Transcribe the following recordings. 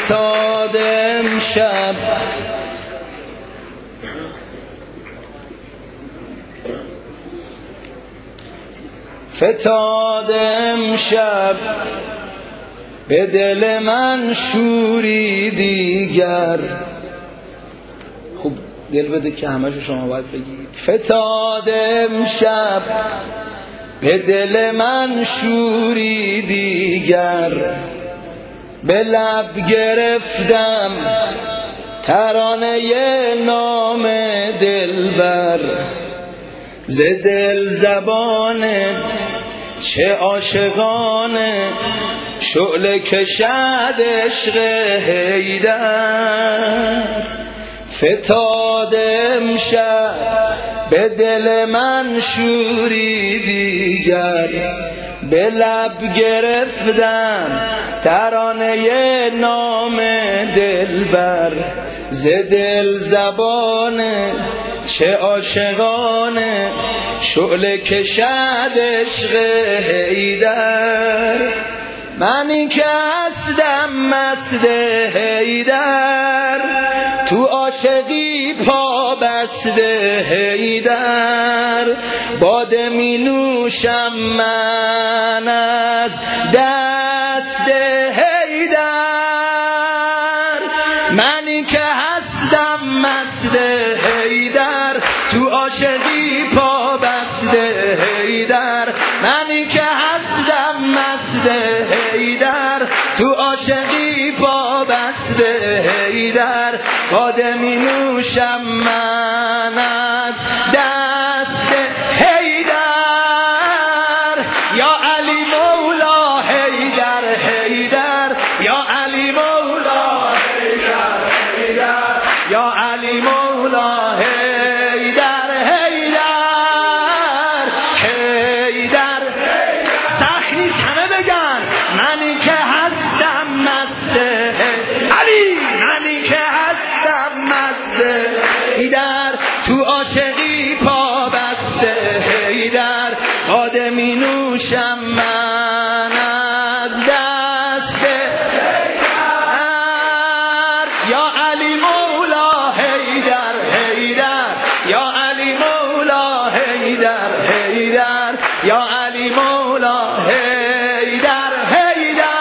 فتاد امشب فتاد امشب به دل من شوری دیگر. خوب دل بده که همه شما باید بگید. فتاد امشب به دل من شوری دیگر، به لب گرفتم ترانه نام دلبر، ز دل زبانه چه عاشقانه شعله کشد عشق حیدر. فتاد امشب به دل من شوری دیگر، به لب گرفتم ترانه نام دلبر، ز دل زبانه چه عاشقانه شعله کشد عشق حیدر. منی که هستم مست حیدر، تو عاشقی پا بسته حیدر، باده می نوشم من از دست حیدر. منی که هستم مست حیدر، تو عاشقی پا بسته حیدر، منی که هستم مست حیدر، تو عاشقی پا بسته حیدر، باده می نوشم من از دست حیدر. یا علی مولا حیدر حیدر، یا علی مولا حیدر حیدر، یا علی مولا حیدر حیدر حیدر. سخت نیست همه بگن منی که هستم مست علی، منی که هستم مست حیدر، تو عاشقی پا بسته حیدر، باده می نوشم من از دست حیدر. یا علی مولا حیدر حیدر، یا علی مولا حیدر حیدر، یا علی مولا حیدر حیدر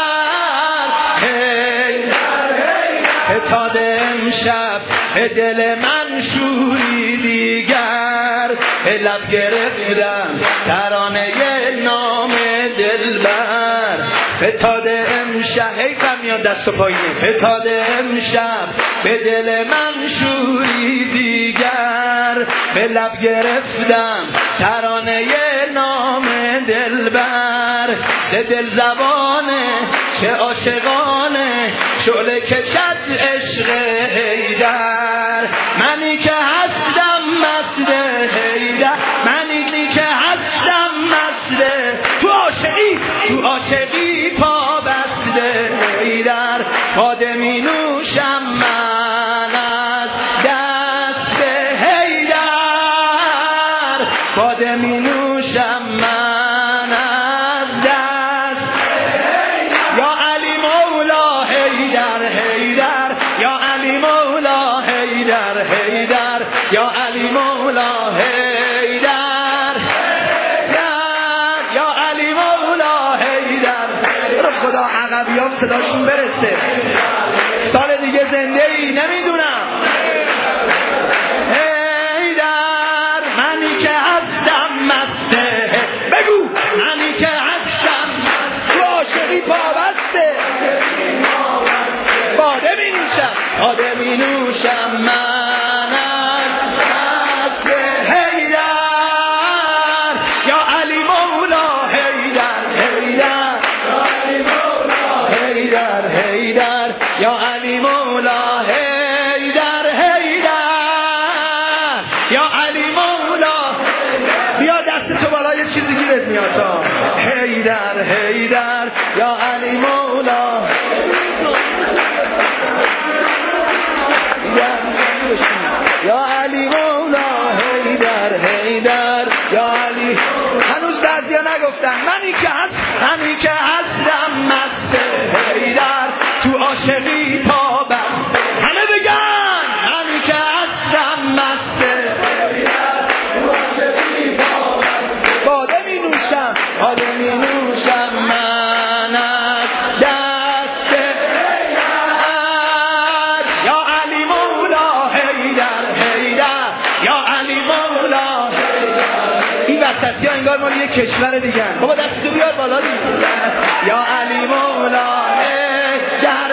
حیدر. فتاد امشب به دل من شوری دیگر، به لب گرفتم ترانه نام دلبر. فتاد امشب حیفم میاد دست و پایینه. فتاد امشب به دل من شوری دیگر، به لب گرفتم ترانه نام دلبر، ز دل زبانه چه عاشقانه شعله کشد عشق حیدر. منی که هستم مست حیدر، منی که هستم مست، تو عاشقی تو عاشقی پا بسته حیدر، باده می نوشم من از دست حیدر، باده می نوشم من از دست حیدر. یا علی مولا حیدر حیدر، یا علی مولا حیدر حیدر، یا علی مولا حیدر حیدر، یا علی مولا حیدر. برو خدا عقبیام صداشون برسه، سال دیگه زنده ای نمیدونم. حیدر منی که هستم مست، بگو منی که هستم تو عاشقی پابسته، باده می نوشم باده می نوشم من از دست حیدر. یا علی مولا حیدر حیدر، یا علی مولا حیدر حیدر، یا علی مولا حیدر حیدر، یا علی مولا. بیا دست تو بالا یه چیزی گیرت میاد تا حیدر حیدر، یا علی مولا یا علی مولا حیدر حیدر، یا علی. هنوز بعضیا نگفتن منی که هستم مست حیدر، تو عاشقی پا بست. همه بگن منی که هستم مسته، باده می نوشم من از دست یا علی مولا حیدر حیدر، یا علی مولا. این وسطی ها انگار مال یک کشور دیگه. بابا دستتو بیار بالا دیگه. یا علی مولا حیدر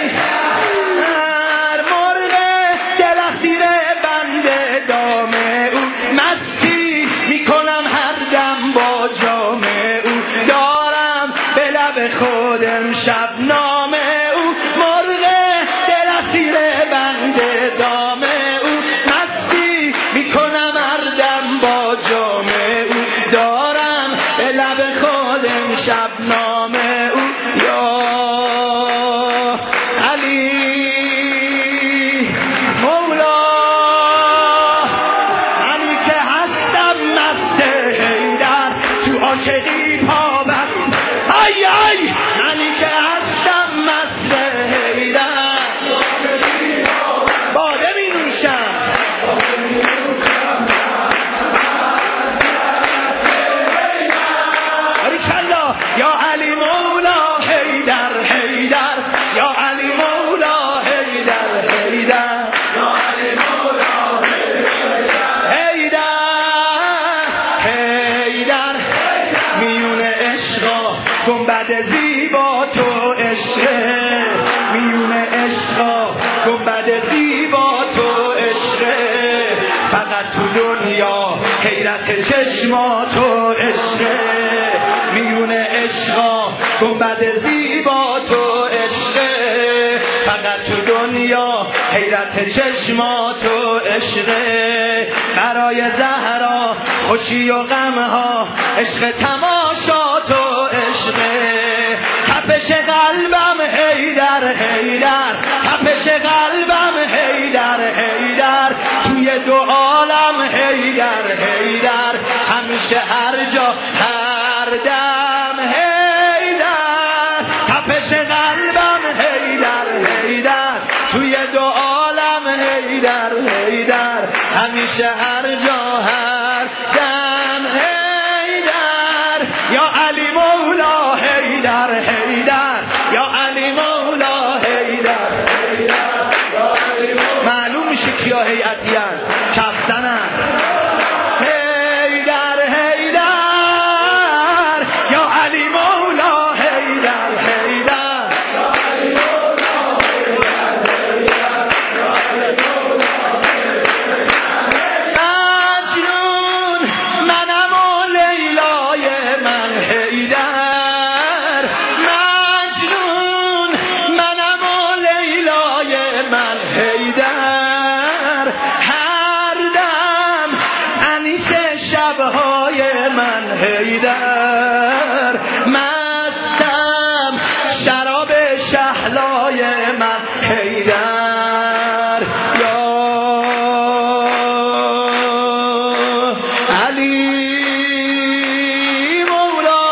حیدر، مرغ دل اسیر بند دام او، مستی میکنم هر دم با جام او، دارم به لب خودم شب نام او، مرغ دل اسیر بند دام او، مستی میکنم هر دم با جام او، دارم به لب خودم شب نام او. یا علی مولا منی که هستم مست حیدر، تو عاشقی پا بست. ای ای منی که هستم مست حیدر، باده می نوشم یا علی مولا حیدر حیدر، یا علی مولا حیدر حیدر، یا علی مولا حیدر حیدر، میون عشقا گنبد زیبا تو عشقه، میون عشقا گنبد زیبا تو عشقه، فقط تو دنیا حیرت چشما تو عشقه، میون عشقا گنبد زیبا تو عشقه، فقط تو دنیا حیرت چشما تو عشقه، برای زهرا خوشی و غمها عشق تماشا تو عشقه، تپش قلبم حیدر حیدر، تپش قلبم حیدر حیدر، توی دو عالم حیدر حیدر، همیشه هر جا هر دم حیدر، تپش قلبم حیدر حیدر، توی دو عالم حیدر حیدر، همیشه هر جا هر دم حیدر، یا علی مولا حیدر حیدر، یا علی مولا حیدر حیدر. معلوم میشه کیا هیئتی ان، کفتنن. حیدر حیدر، یا علی مولا حیدر حیدر، مجنون منم و لیلای من حیدر، مجنون منم و لیلای من حیدر، هر دم انیس شبهای من حیدر، مستم شراب شهلای من حیدر، یا علی مولا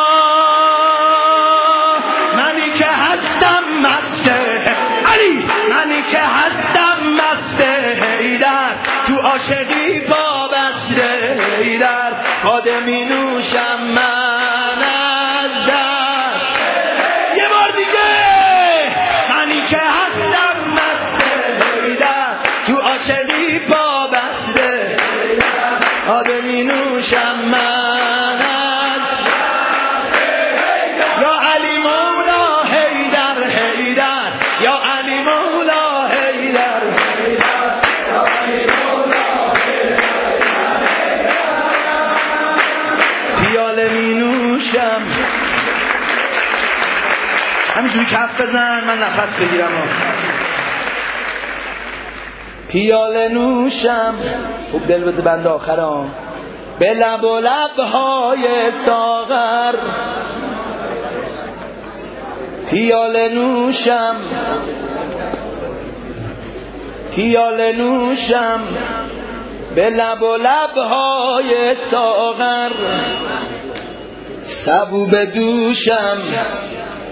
منی که هستم مست علی، منی که هستم مست حیدر، تو عاشقی پا بسته حیدر، باده می نوشم من از دست. یه بار دیگه منی که هستم مست حیدر، تو عاشقی پا بسته باده می نوشم من از یا علی مولا حیدر حیدر، یا علی مولا حیدر، پیاله می نوشم. همینجوری کف بزن من نفس بگیرم. پیاله نوشم، خوب دل بده بند آخرام، به لب و لبهای ساغر، پیاله نوشم، پیاله نوشم به لب و لبهای ساغر، سبو به دوشم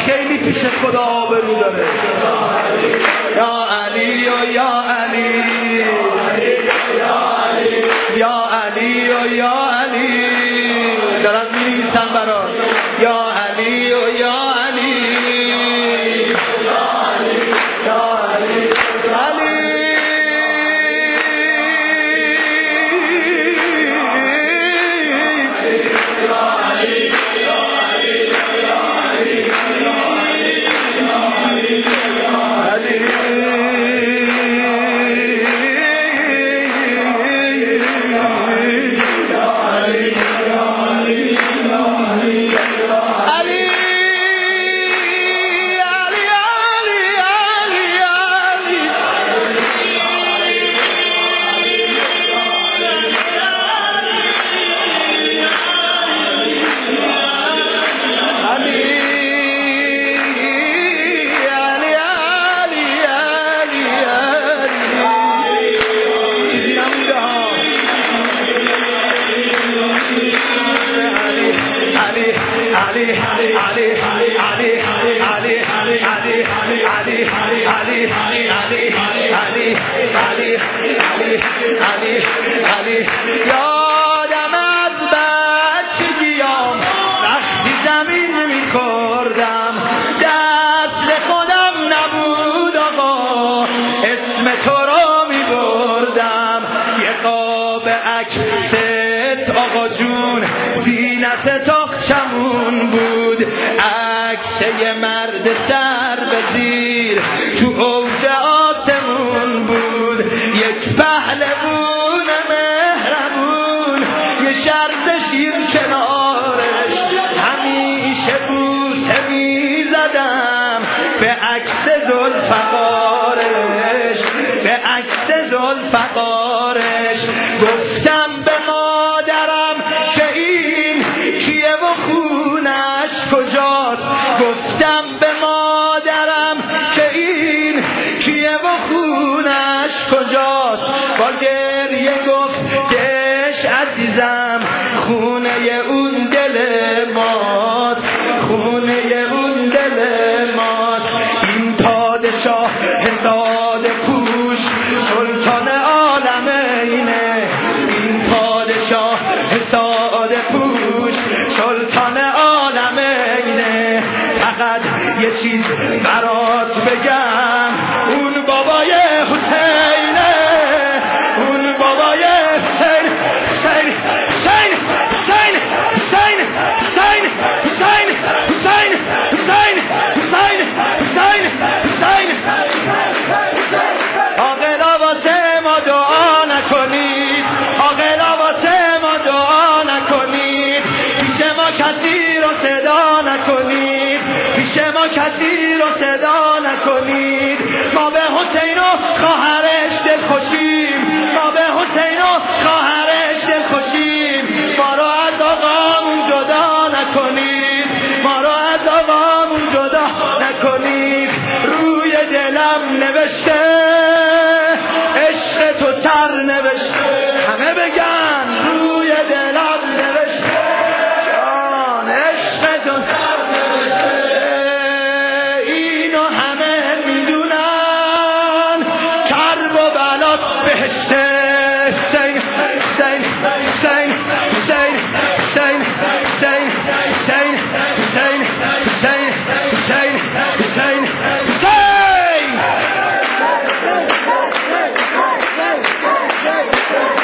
خیلی پیش خدا آبرو داره. یا علی و یا علی یا علی و یا علی دارن می‌نویسن برات. یا علی و یا علی یا علی علی یادم از بچگیام وقتی زمین میخوردم دست خودم نبود آقا اسم تو رو میبردم. یه قاب عکست آقا جون زینت تاقچمون بود، عکس یه مرد سر به زیر تو اوج آسمون بود. یک پهلوون مهربون یه شرز شیر کنارش همیشه بوسه میزدم به عکس زلفقارش به عکس زلفقارش. گفتم به مادرم که این کیه و خونش کجاست، گفتم به مادرم که این کیه و خونش کجاست. با گریه گفتش عزیزم خونه اون دل ماست، خونه اون دل ماست. این پادشاه حساد پوش سلطان عالمینه، این پادشاه حساد پوش سلطان عالمینه. فقط یه چیز برات بگم، اون بابای حسینه، اون بابای حسین حسین حسین حسین حسین حسین حسین حسین حسین حسین حسین حسین. عاقلا واسه ما دعا نکنید، عاقلا واسه ما دعا نکنید، پیش ما کسی رو صدا نکنید، پیش ما کسی رو صدا نکنید. ما به حسین و خواهرش دل خوشیم، ما به حسین و خواهرش دل خوشیم. ما رو از آقامون جدا نکنید، ما رو از آقامون جدا نکنید. روی دلم نوشته عشق تو سر نوشته، همه بگن روی دلم نوشته جان عشق تو سر نوشته. اینو همه میدونن کرب و بلات بهشته. حسین حسین حسین حسین حسین حسین حسین حسین حسین حسین حسین حسین.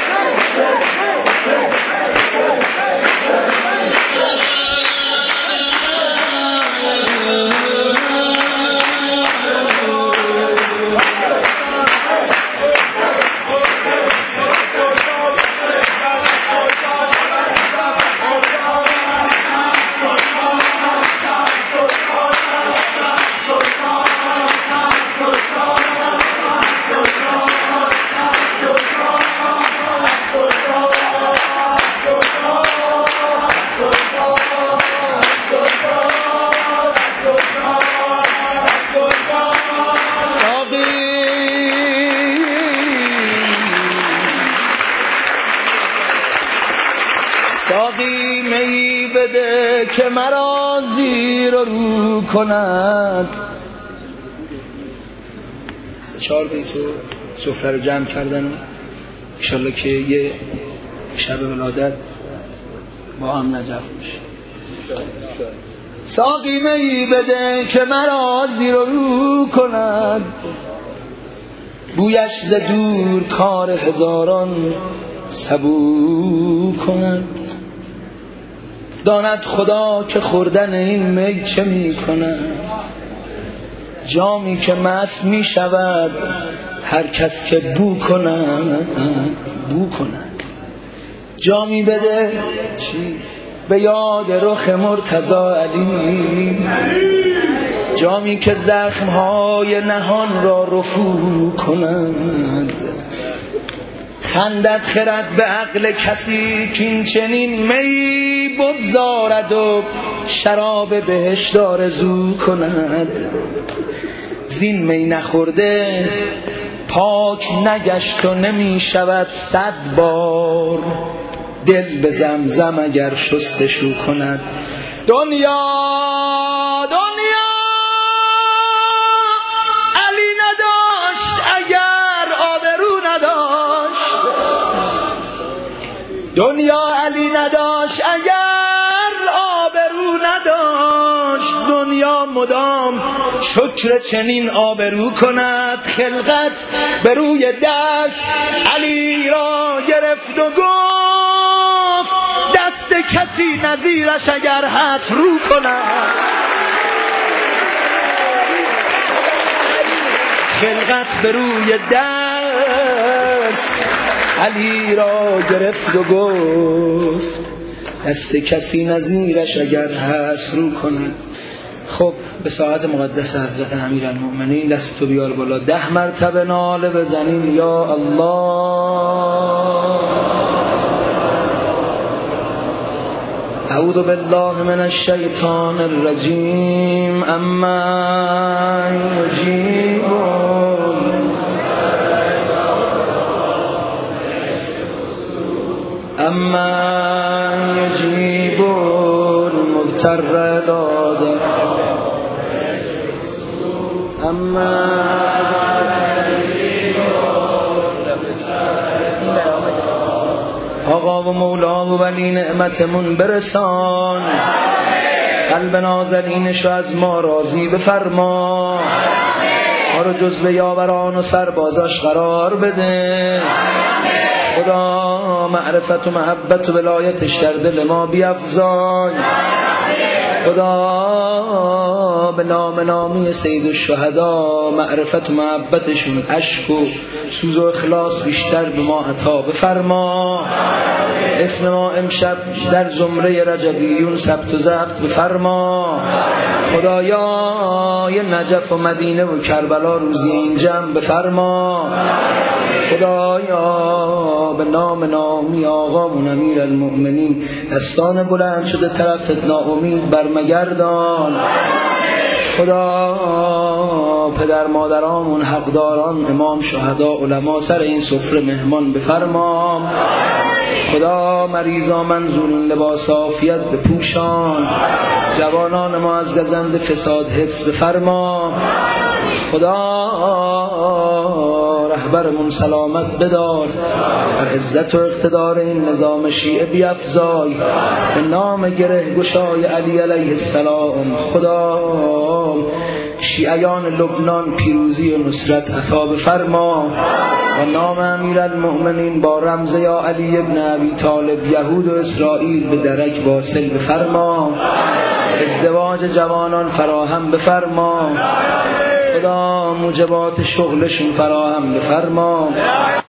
ساقی می بده که مرا زیر و رو کند. 4 بیتو سفره رو جمع کردن، انشالله که یه شب ولادت با هم نجف میشه. ساقی می بده که مرا زیر و رو کند، بویش ز دور کار هزاران سبو کند. داند خدا که خوردن این می چه می کند، جامی که مست می شود هر کس که بو کند. جامی بده چی؟ به یاد رخ مرتضی علی، جامی که زخمهای نهان را رفو کند. خندد خرد به عقل کسی که این چنین می بگذارد و شراب بهشت آرزو کند. زین می نخورده پاک نگشت و نمی شود 100 بار دل به زمزم اگر شستشو کند. دنیا علی نداشت اگر آبرو نداشت، دنیا علی نداشت اگر آبرو نداشت. دنیا مدام شکر چنین آبرو کند. خلقت به روی دست علی را گرفت و گفت دست کسی نظیرش اگر هست رو کند. خلقت به روی دست علی را گرفت و گفت دست کسی نظیرش اگر هست رو کند. خب به ساعت مقدس حضرت امیرالمؤمنین دست تو بیار بالا، 10 مرتبه ناله بزنیم یا الله. اعوذ بالله من الشیطان الرجیم. اما یجیب المضطر داده، آقا و مولا و ولی نعمتمون برسان، قلب نازنینش رو از ما راضی بفرما، ما رو جزو یاوران و سربازاش قرار بده. خدا معرفت و محبت و ولایتش در دل ما بیفزای. خدا به نام نامی سید الشهدا معرفت و محبتشون عشق و سوز و اخلاص بیشتر به ما عطا بفرما. اسم ما امشب در زمره رجبیون ثبت و ضبط بفرما. خدایا نجف و مدینه و کربلا روزی این جمع بفرما. خدایا به نام نامی آقامون امیرالمؤمنین دستان بلند شده طرفت ناامید برمگردان. خدا پدر مادرامون حقداران امام شهدا علما سر این سفره مهمان بفرما. خدا مریضا منظورین لباس عافیت بپوشان، جوانان ما از گزند فساد حفظ بفرما. خدا رهبرمون سلامت بدار، بر عزت و اقتدار این نظام شیعه بیفزای. به نام گره گشای علی علیه السلام خدا شیعیان لبنان پیروزی و نصرت عطا بفرما. و نام امیرالمؤمنین با رمز یا علی ابن ابی طالب یهود و اسرائیل به درک واصل بفرما. ازدواج جوانان فراهم بفرما. خدا موجبات شغلشون فراهم بفرما.